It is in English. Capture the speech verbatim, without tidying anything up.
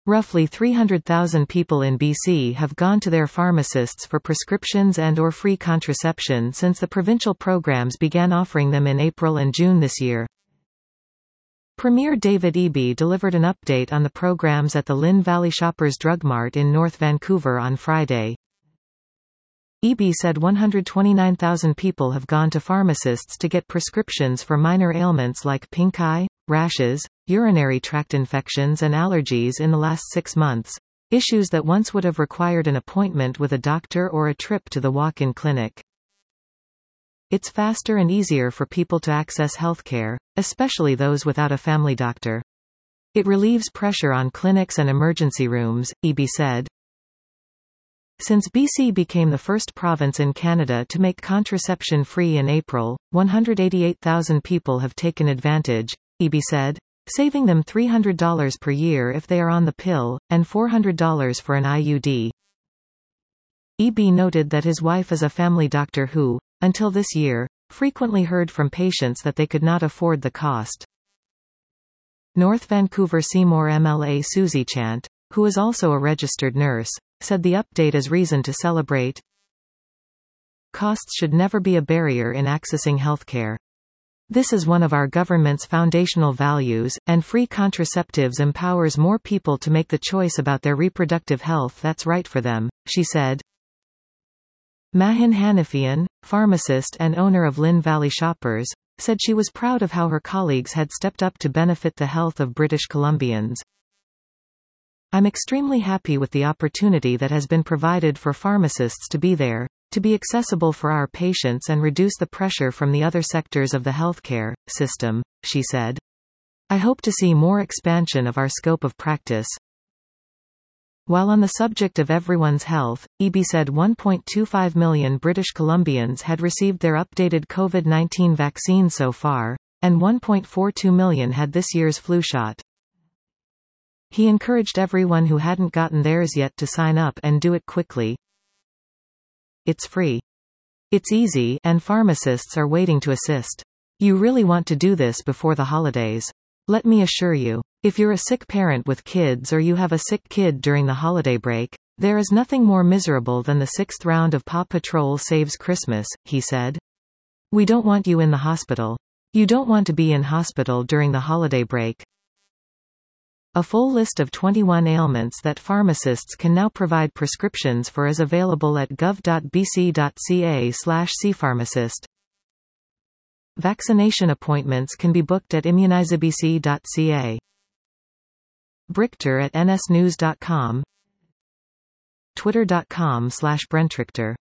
Roughly three hundred thousand people in B C have gone to their pharmacists for prescriptions and or free contraception since the provincial programs began offering them in April and June this year. Premier David Eby delivered an update on the programs at the Lynn Valley Shoppers Drug Mart in North Vancouver on Friday. Eby said one hundred twenty-nine thousand people have gone to pharmacists to get prescriptions for minor ailments like pink eye, rashes, urinary tract infections and allergies in the last six months, issues that once would have required an appointment with a doctor or a trip to the walk-in clinic. It's faster and easier for people to access healthcare, especially those without a family doctor. It relieves pressure on clinics and emergency rooms, Eby said. Since B C became the first province in Canada to make contraception free in April, one hundred eighty-eight thousand people have taken advantage, Eby said, saving them three hundred dollars per year if they are on the pill, and four hundred dollars for an I U D. Eby noted that his wife is a family doctor who, until this year, frequently heard from patients that they could not afford the cost. North Vancouver Seymour M L A Susie Chant, who is also a registered nurse, said the update is reason to celebrate. Costs should never be a barrier in accessing healthcare. This is one of our government's foundational values, and free contraceptives empowers more people to make the choice about their reproductive health that's right for them, she said. Mahin Hanafian, pharmacist and owner of Lynn Valley Shoppers, said she was proud of how her colleagues had stepped up to benefit the health of British Columbians. I'm extremely happy with the opportunity that has been provided for pharmacists to be there, to be accessible for our patients and reduce the pressure from the other sectors of the healthcare system, she said. I hope to see more expansion of our scope of practice. While on the subject of everyone's health, Eby said one point two five million British Columbians had received their updated COVID nineteen vaccine so far, and one point four two million had this year's flu shot. He encouraged everyone who hadn't gotten theirs yet to sign up and do it quickly. It's free. It's easy, and pharmacists are waiting to assist. You really want to do this before the holidays. Let me assure you, if you're a sick parent with kids or you have a sick kid during the holiday break, there is nothing more miserable than the sixth round of Paw Patrol Saves Christmas, he said. We don't want you in the hospital. You don't want to be in hospital during the holiday break. A full list of twenty-one ailments that pharmacists can now provide prescriptions for is available at gov dot b c dot c a slash c pharmacist. Vaccination appointments can be booked at immunizabc dot c a. Brichter at n s news dot com. Twitter dot com slash Brentrichter